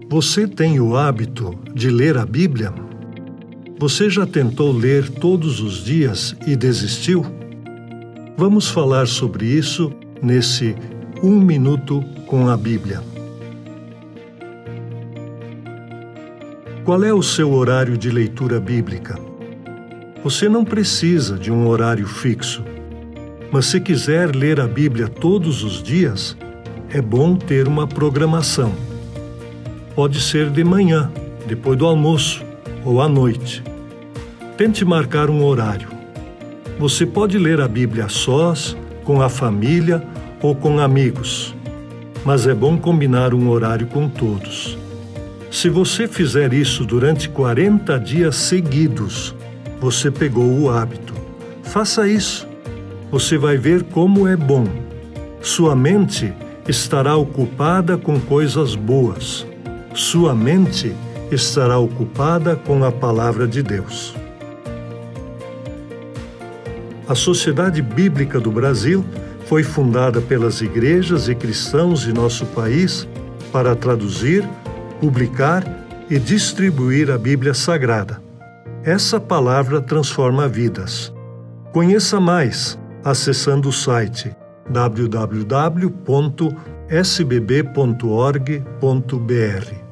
Você tem o hábito de ler a Bíblia? Você já tentou ler todos os dias e desistiu? Vamos falar sobre isso nesse 1 minuto com a Bíblia. Qual é o seu horário de leitura bíblica? Você não precisa de um horário fixo, mas se quiser ler a Bíblia todos os dias, é bom ter uma programação. Pode ser de manhã, depois do almoço ou à noite. Tente marcar um horário. Você pode ler a Bíblia a sós, com a família ou com amigos, mas é bom combinar um horário com todos. Se você fizer isso durante 40 dias seguidos, você pegou o hábito. Faça isso. Você vai ver como é bom. Sua mente estará ocupada com coisas boas. Sua mente estará ocupada com a palavra de Deus. A Sociedade Bíblica do Brasil foi fundada pelas igrejas e cristãos de nosso país para traduzir, publicar e distribuir a Bíblia Sagrada. Essa palavra transforma vidas. Conheça mais acessando o site www.sbb.org.br.